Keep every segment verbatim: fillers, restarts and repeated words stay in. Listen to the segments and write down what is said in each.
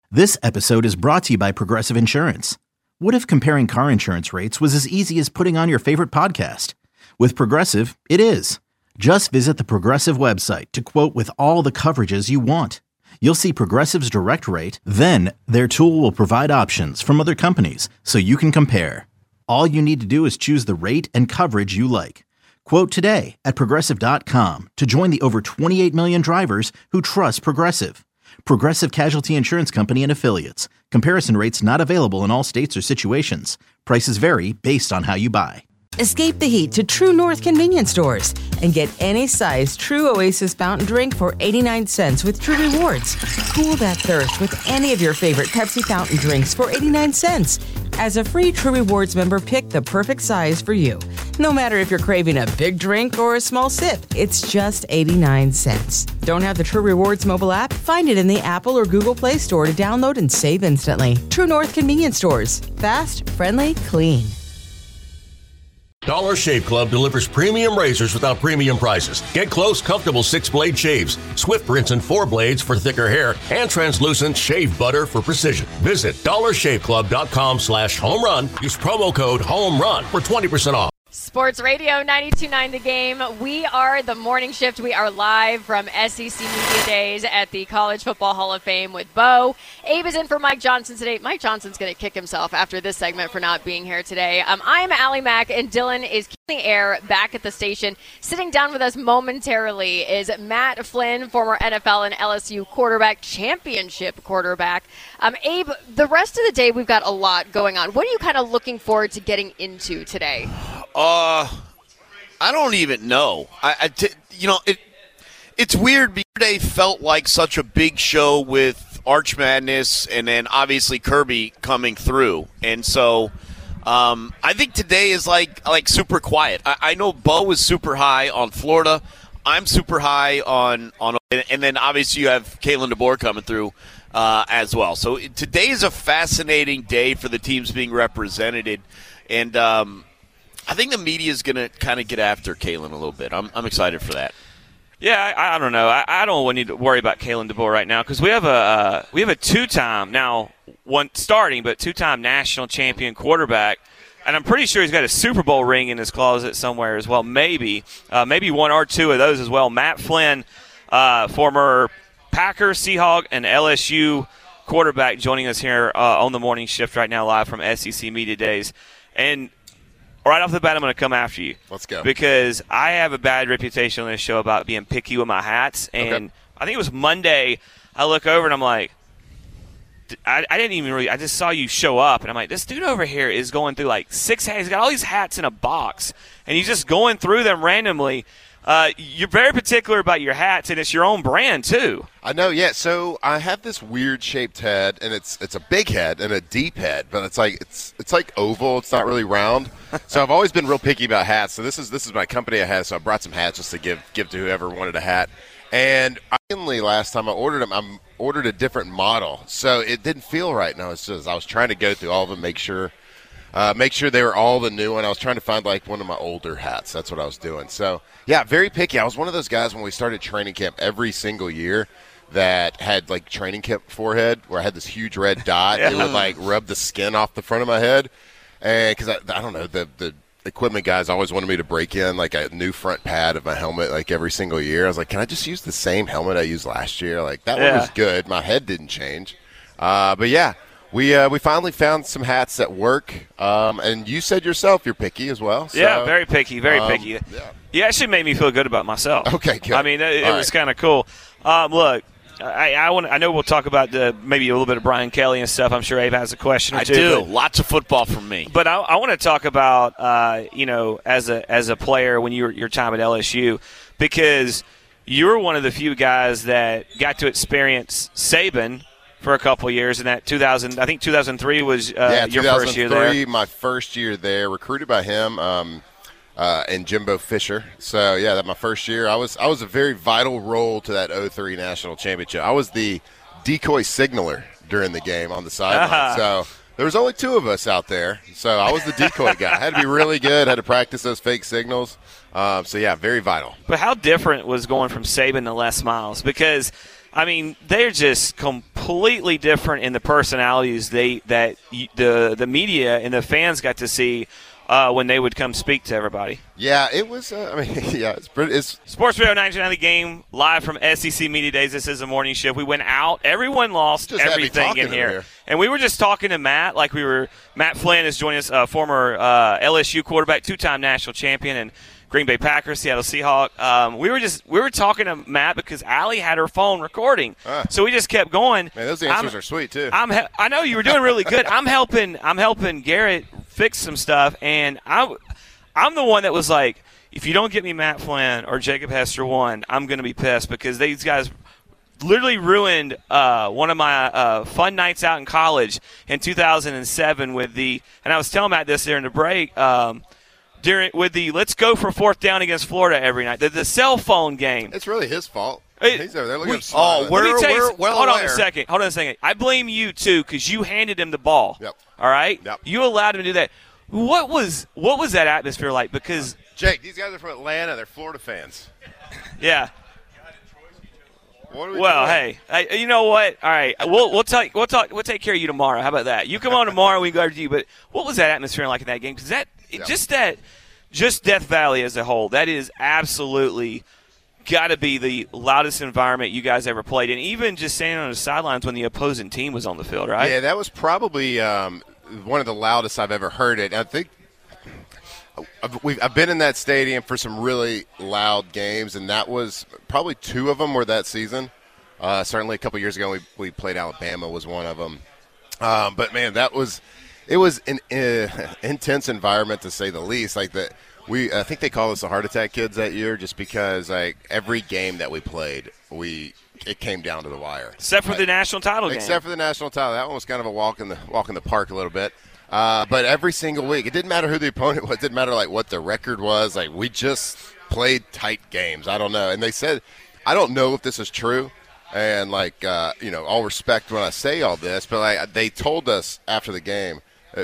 This episode is brought to you by Progressive Insurance. What if comparing car insurance rates was as easy as putting on your favorite podcast? With Progressive, it is. Just visit the Progressive website to quote with all the coverages you want. You'll see Progressive's direct rate, then their tool will provide options from other companies so you can compare. All you need to do is choose the rate and coverage you like. Quote today at progressive dot com to join the over twenty-eight million drivers who trust Progressive. Progressive Casualty Insurance Company and Affiliates. Comparison rates not available in all states or situations. Prices vary based on how you buy. Escape the heat to True North convenience stores and get any size True Oasis fountain drink for eighty-nine cents with True Rewards. Cool that thirst with any of your favorite Pepsi fountain drinks for eighty-nine cents. As a free True Rewards member, pick the perfect size for you. No matter if you're craving a big drink or a small sip, it's just eighty-nine cents. Don't have the True Rewards mobile app? Find it in the Apple or Google Play Store to download and save instantly. True North convenience stores. Fast, friendly, clean. Dollar Shave Club delivers premium razors without premium prices. Get close, comfortable six-blade shaves, swift rinse and four blades for thicker hair, and translucent shave butter for precision. Visit dollar shave club dot com slash home run. Use promo code HOMERUN for twenty percent off. Sports Radio ninety-two point nine The Game. We are the morning shift. We are live from S E C Media Days at the College Football Hall of Fame with Bo. Abe is in for Mike Johnson today. Mike Johnson's going to kick himself after this segment for not being here today. Um, I am Allie Mack, and Dylan is keeping the air back at the station. Sitting down with us momentarily is Matt Flynn, former N F L and L S U quarterback, championship quarterback. Um, Abe, the rest of the day we've got a lot going on. What are you kind of looking forward to getting into today? Uh, I don't even know. I, I t- you know, it. It's weird because today felt like such a big show with Arch Madness and then obviously Kirby coming through, and so um, I think today is like like super quiet. I, I know Bo is super high on Florida. I'm super high on on, and then obviously you have Kalen DeBoer coming through uh, as well. So today is a fascinating day for the teams being represented, and. Um, I think the media is going to kind of get after Kalen a little bit. I'm I'm excited for that. Yeah, I, I don't know. I, I don't need to worry about Kalen DeBoer right now because we have a uh, we have a two-time now one starting but two-time national champion quarterback, and I'm pretty sure he's got a Super Bowl ring in his closet somewhere as well. Maybe uh, maybe one or two of those as well. Matt Flynn, uh, former Packer, Seahawk, and L S U quarterback, joining us here uh, on the morning shift right now, live from S E C Media Days, and. Right off the bat, I'm going to come after you. Let's go. Because I have a bad reputation on this show about being picky with my hats. And okay. I think it was Monday, I look over and I'm like, I, I didn't even really – I just saw you show up. And I'm like, this dude over here is going through like six hats. He's got all these hats in a box. And he's just going through them randomly. Uh, you're very particular about your hats, and it's your own brand too. I know, yeah. So I have this weird shaped head, and it's it's a big head and a deep head, but it's like it's it's like oval. It's not really round. So I've always been real picky about hats. So this is this is my company I have. So I brought some hats just to give give to whoever wanted a hat. And finally, last time I ordered them, I ordered a different model, so it didn't feel right. And I was just I was trying to go through all of them, make sure. Uh, make sure they were all the new one. I was trying to find, like, one of my older hats. That's what I was doing. So, yeah, very picky. I was one of those guys when we started training camp every single year that had, like, training camp forehead where I had this huge red dot. Yeah. It would, like, rub the skin off the front of my head. And because, I, I don't know, the, the equipment guys always wanted me to break in, like, a new front pad of my helmet, like, every single year. I was like, can I just use the same helmet I used last year? Like, that yeah. one was good. My head didn't change. Uh, but, yeah. We uh, we finally found some hats that work, um, and you said yourself you're picky as well. So, yeah, very picky, very um, picky. Yeah. You actually made me feel good about myself. Okay, good. I mean, it, it was right. kind of cool. Um, look, I, I want. I know we'll talk about the, maybe a little bit of Brian Kelly and stuff. I'm sure Abe has a question or I two. I do. But, Lots of football from me. But I, I want to talk about, uh, you know, as a as a player when you were your time at L S U, because you were one of the few guys that got to experience Saban for a couple of years in that two thousand. I think two thousand three was uh, yeah, your first year there. My first year there, recruited by him um, uh, and Jimbo Fisher. So yeah, that my first year. I was I was a very vital role to that oh three national championship. I was the decoy signaler during the game on the sideline. Uh-huh. So there was only two of us out there. So I was the decoy guy. I had to be really good. Had to practice those fake signals. Um, so yeah, very vital. But how different was going from Saban to Les Miles? Because I mean, they're just completely different in the personalities they that the the media and the fans got to see uh, when they would come speak to everybody. Yeah, it was. Uh, I mean, yeah, it's pretty. It's Sports Radio ninety-nine The Game, live from S E C Media Days. This is a morning shift. We went out. Everyone lost Just everything in here. here. And we were just talking to Matt, like we were. Matt Flynn is joining us, uh, former uh, L S U quarterback, two-time national champion, and Green Bay Packers, Seattle Seahawks. Um, we were just we were talking to Matt because Allie had her phone recording, Ah. so we just kept going. Man, those answers I'm, are sweet too. I'm he- I know you were doing really good. I'm helping. I'm helping Garrett fix some stuff, and I, I'm the one that was like, if you don't get me Matt Flynn or Jacob Hester one, I'm going to be pissed because these guys literally ruined uh, one of my uh, fun nights out in college in two thousand seven with the. And I was telling Matt this during the break. Um, During with the let's go for fourth down against Florida every night, the, the cell phone game. It's really his fault. It- He's over there looking we- at him smiling. oh, we're- Let me tell you, we're well hold on a aware. second. Hold on a second. I blame you too because you handed him the ball. Yep. All right. Yep. You allowed him to do that. What was what was that atmosphere like? Because Jake, these guys are from Atlanta. They're Florida fans. yeah. What are we Well, doing? hey, hey, you know what? All right, we'll we'll talk. We'll talk. We'll take care of you tomorrow. How about that? You come on tomorrow. We go to you. But what was that atmosphere like in that game? Because that it, Yep. just that. Just Death Valley as a whole, that is absolutely got to be the loudest environment you guys ever played. And even just standing on the sidelines when the opposing team was on the field, right? Yeah, that was probably um, one of the loudest I've ever heard it. I think I've, we've, I've been in that stadium for some really loud games, and that was probably two of them were that season. Uh, certainly a couple years ago, we, we played Alabama was one of them. Um, but, man, that was – it was an uh, intense environment to say the least. Like the, we, I think they called us the heart attack kids that year, just because like every game that we played, we it came down to the wire. Except for Like, the national title game. Except for the national title, that one was kind of a walk in the walk in the park a little bit. Uh, but every single week, it didn't matter who the opponent was. It didn't matter like what the record was. Like we just played tight games. I don't know. And they said, I don't know if this is true. And like uh, you know, all respect when I say all this, but like they told us after the game.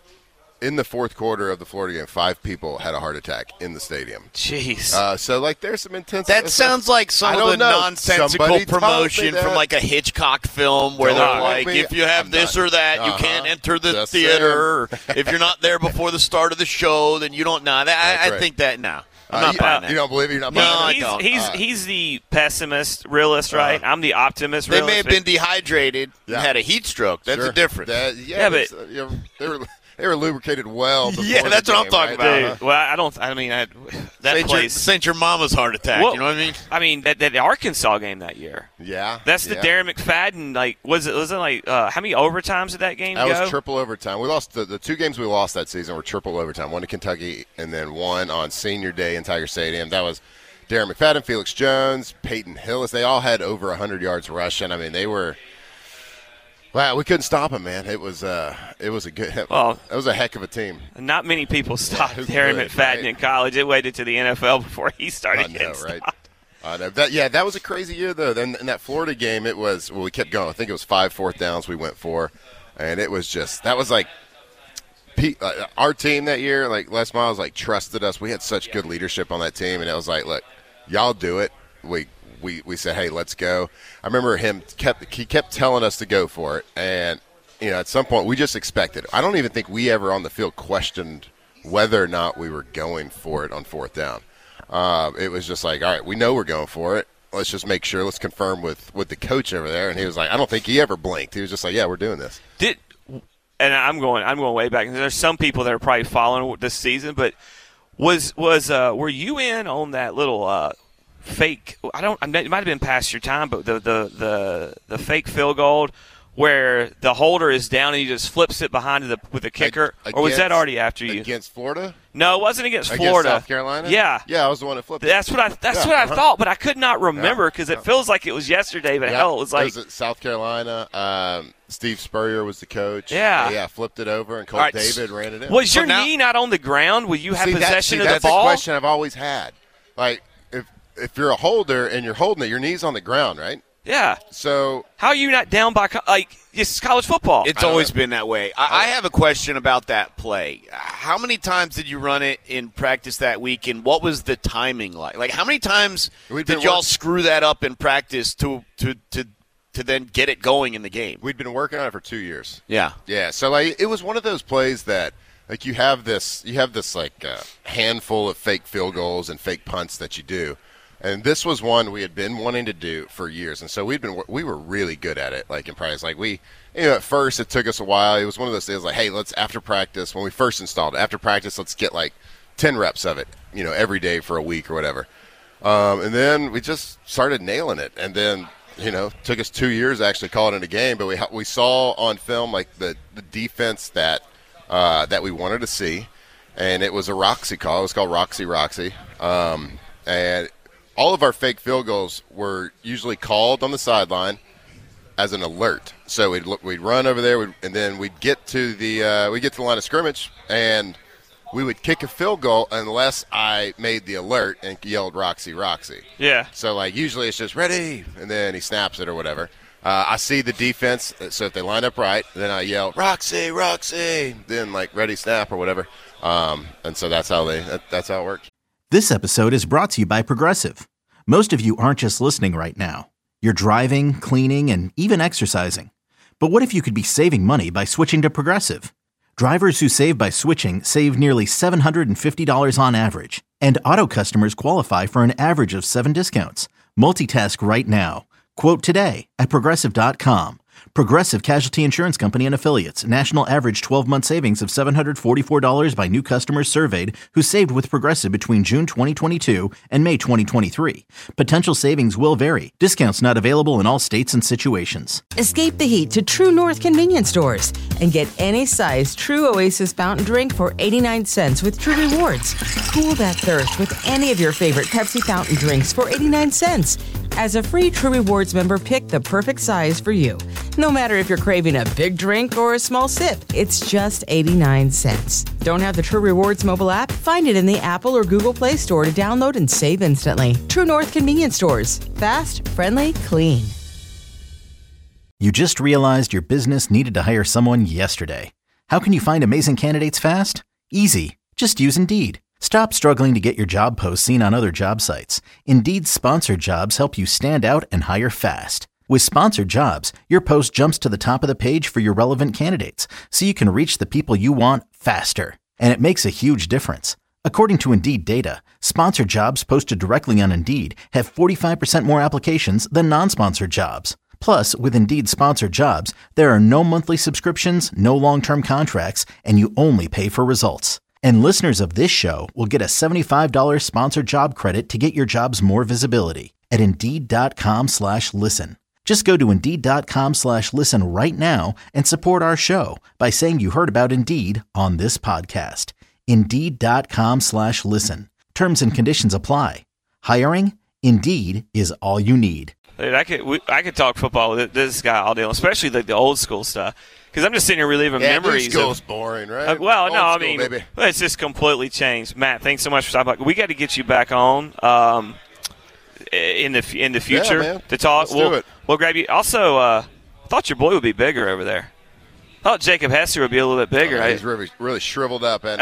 In the fourth quarter of the Florida game, five people had a heart attack in the stadium. Jeez. Uh, so, like, there's some intense. That sounds like some I of don't the know. nonsensical Somebody told me promotion that. from like a Hitchcock film where Don't they're quote like, me. if you have I'm this not- or that, you Uh-huh. can't enter the Just theater. Or if you're not there before the start of the show, then you don't know. That, I, That's I right. think that, no. I'm Uh, not you, buying that. you don't believe it? You're not No, buying I it? he's don't. he's Uh, he's the pessimist, realist, right? I'm the optimist, They realist. may have been dehydrated Yeah. and had a heat stroke. That's Sure. a difference. That- yeah, Yeah, but but- uh, you know, they were they were lubricated well. Before Yeah, the that's what I'm game, talking right? about. Dude, well, I don't. I mean, I, that Saint your, place. Saint your mama's heart attack. Well, you know what I mean? I mean, that, that Arkansas game that year. Yeah, That's the yeah. Darren McFadden. Like, was it? Was it like uh, how many overtimes did that game That go? was triple overtime. We lost the, the two games we lost that season were triple overtime. One to Kentucky and then one on Senior Day in Tiger Stadium. That was Darren McFadden, Felix Jones, Peyton Hillis. They all had over one hundred yards rushing. I mean, they were. Wow, we couldn't stop them, man. It was uh, it was a good. Well, it was a heck of a team. Not many people stopped who Darren could, McFadden right? in college. It waited to the N F L before he started I know, getting right? stopped. I know. That, yeah, that was a crazy year, though. Then in that Florida game, it was, well, we kept going. I think it was five fourth downs we went for. And it was just, that was like, Pete, uh, our team that year, like Les Miles, like trusted us. We had such good leadership on that team. And it was like, look, y'all do it. We, we, we said, hey, let's go. I remember him kept, he kept telling us to go for it. And, you know, at some point, we just expected it. I don't even think we ever on the field questioned whether or not we were going for it on fourth down. Uh, it was just like, all right, we know we're going for it. Let's just make sure. Let's confirm with, with the coach over there. And he was like, I don't think he ever blinked. He was just like, yeah, we're doing this. Did and I'm going I'm going way back. There's some people that are probably following this season, but was was uh, were you in on that little uh, fake? I don't. It might have been past your time, but the the the, the fake field goal where the holder is down and he just flips it behind the with the kicker, Ag- or was that against- already after you? Against Florida? No, it wasn't against Against Florida. South Carolina? Yeah. Yeah, I was the one that flipped it. That's what I. That's Yeah, what I uh-huh. thought, but I could not remember because it feels like it was yesterday. But Yeah, hell, it was like at South Carolina. Um, Steve Spurrier was the coach. Yeah. Yeah, flipped it over, and Colt All right, David ran it in. was So your now- knee not on the ground? Will you have see, that- possession see, of the that's ball? a question I've always had. Like, if if you're a holder and you're holding it, your knee's on the ground, right? Yeah. So How are you not down by co- like it's college football? It's don't always know. been that way. I, I have a question about that play. How many times did you run it in practice that week, and what was the timing like? Like, how many times We'd did been y'all work- screw that up in practice to to to to then get it going in the game? We'd been working on it for two years. Yeah. Yeah, so like it was one of those plays that like you have this you have this like uh, handful of fake field goals and fake punts that you do. And this was one we had been wanting to do for years, and so we'd been we were really good at it. Like in practice, like we, you know, at first it took us a while. It was one of those things like, hey, let's after practice when we first installed it, after practice, let's get like ten reps of it, you know, every day for a week or whatever. Um, and then we just started nailing it, and then you know, took us two years to actually call it in a game. But we we saw on film like the the defense that uh, that we wanted to see, and it was a Roxy call. It was called Roxy Roxy, um, and all of our fake field goals were usually called on the sideline as an alert. So we'd we'd run over there, we'd, and then we'd get to the uh, we get to the line of scrimmage, and we would kick a field goal unless I made the alert and yelled Roxy Roxy. Yeah. So like usually it's just ready, and then he snaps it or whatever. Uh, I see the defense, so if they line up right, then I yell Roxy Roxy, then like ready snap or whatever. Um, and so that's how they that, that's how it works. This episode is brought to you by Progressive. Most of you aren't just listening right now. You're driving, cleaning, and even exercising. But what if you could be saving money by switching to Progressive? Drivers who save by switching save nearly seven hundred fifty dollars on average. And auto customers qualify for an average of seven discounts. Multitask right now. Quote today at Progressive dot com. Progressive Casualty Insurance Company and Affiliates. National average twelve-month savings of seven hundred forty-four dollars by new customers surveyed who saved with Progressive between June twenty twenty-two and May twenty twenty-three. Potential savings will vary. Discounts not available in all states and situations. Escape the heat to True North convenience stores and get any size True Oasis fountain drink for eighty-nine cents with True Rewards. Cool that thirst with any of your favorite Pepsi fountain drinks for eighty-nine cents. As a free True Rewards member, pick the perfect size for you. No matter if you're craving a big drink or a small sip, it's just eighty-nine cents. Don't have the True Rewards mobile app? Find it in the Apple or Google Play Store to download and save instantly. True North convenience stores. Fast, friendly, clean. You just realized your business needed to hire someone yesterday. How can you find amazing candidates fast? Easy. Just use Indeed. Stop struggling to get your job posts seen on other job sites. Indeed's sponsored jobs help you stand out and hire fast. With sponsored jobs, your post jumps to the top of the page for your relevant candidates, so you can reach the people you want faster. And it makes a huge difference. According to Indeed data, sponsored jobs posted directly on Indeed have forty-five percent more applications than non-sponsored jobs. Plus, with Indeed sponsored jobs, there are no monthly subscriptions, no long-term contracts, and you only pay for results. And listeners of this show will get a seventy-five dollars sponsored job credit to get your jobs more visibility at Indeed.com slash listen. Just go to Indeed.com slash listen right now and support our show by saying you heard about Indeed on this podcast. Indeed.com slash listen. Terms and conditions apply. Hiring? Indeed is all you need. Dude, I could we, I could talk football with this guy all day long, especially like the old school stuff. Because I'm just sitting here reliving yeah, memories. New school's of, boring, right? Uh, well, old no, I school, mean, baby. it's just completely changed. Matt, thanks so much for stopping by. We got to get you back on um, in the in the future yeah, man. to talk. Let's we'll, do it. We'll grab you. Also, uh, I thought your boy would be bigger over there. I thought Jacob Hester would be a little bit bigger. Oh, he's really, really shriveled up, and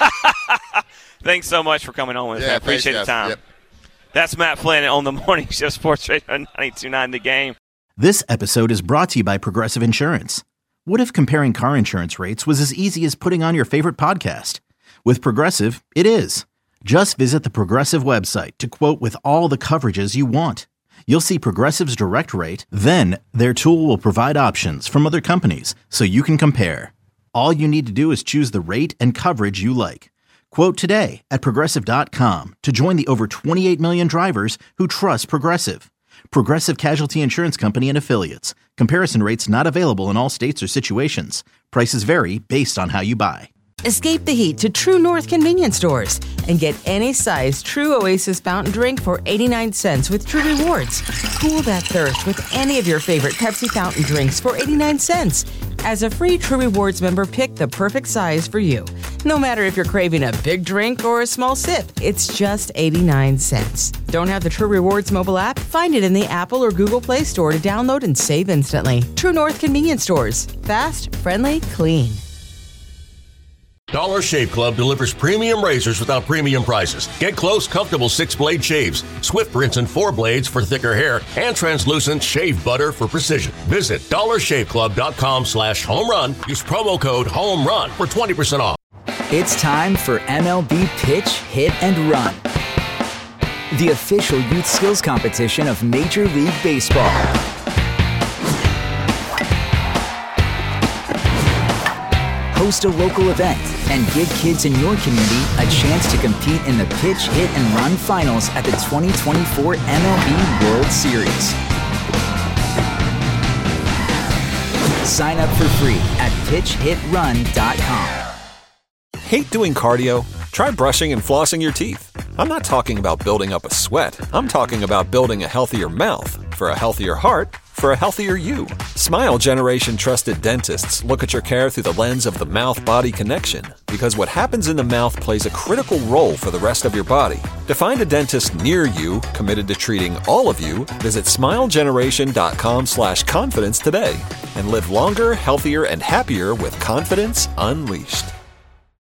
thanks so much for coming on with us. yeah, I appreciate the time. Yep. That's Matt Flynn on the Morning Show Sports Radio ninety-two point nine The Game. This episode is brought to you by Progressive Insurance. What if comparing car insurance rates was as easy as putting on your favorite podcast? With Progressive, it is. Just visit the Progressive website to quote with all the coverages you want. You'll see Progressive's direct rate, then their tool will provide options from other companies so you can compare. All you need to do is choose the rate and coverage you like. Quote today at Progressive dot com to join the over twenty-eight million drivers who trust Progressive. Progressive Casualty Insurance Company and Affiliates. Comparison rates not available in all states or situations. Prices vary based on how you buy. Escape the heat to True North convenience stores and get any size True Oasis fountain drink for eighty-nine cents with True Rewards. Cool that thirst with any of your favorite Pepsi fountain drinks for eighty-nine cents. As a free True Rewards member, pick the perfect size for you. No matter if you're craving a big drink or a small sip, it's just eighty-nine cents. Don't have the True Rewards mobile app? Find it in the Apple or Google Play Store to download and save instantly. True North convenience stores. Fast, friendly, clean. Dollar Shave Club delivers premium razors without premium prices. Get close, comfortable six-blade shaves, Swift rinse and four blades for thicker hair, and translucent shave butter for precision. Visit dollar shave club dot com slash home run. Use promo code HOMERUN for twenty percent off. It's time for M L B Pitch, Hit, and Run, the official youth skills competition of Major League Baseball. Host a local event and give kids in your community a chance to compete in the Pitch, Hit, and Run finals at the twenty twenty-four M L B World Series. Sign up for free at pitch hit run dot com. Hate doing cardio? Try brushing and flossing your teeth. I'm not talking about building up a sweat. I'm talking about building a healthier mouth for a healthier heart for a healthier you. Smile Generation trusted dentists look at your care through the lens of the mouth-body connection, because what happens in the mouth plays a critical role for the rest of your body. To find a dentist near you committed to treating all of you, visit smile generation dot com slash confidence today and live longer, healthier, and happier with confidence unleashed.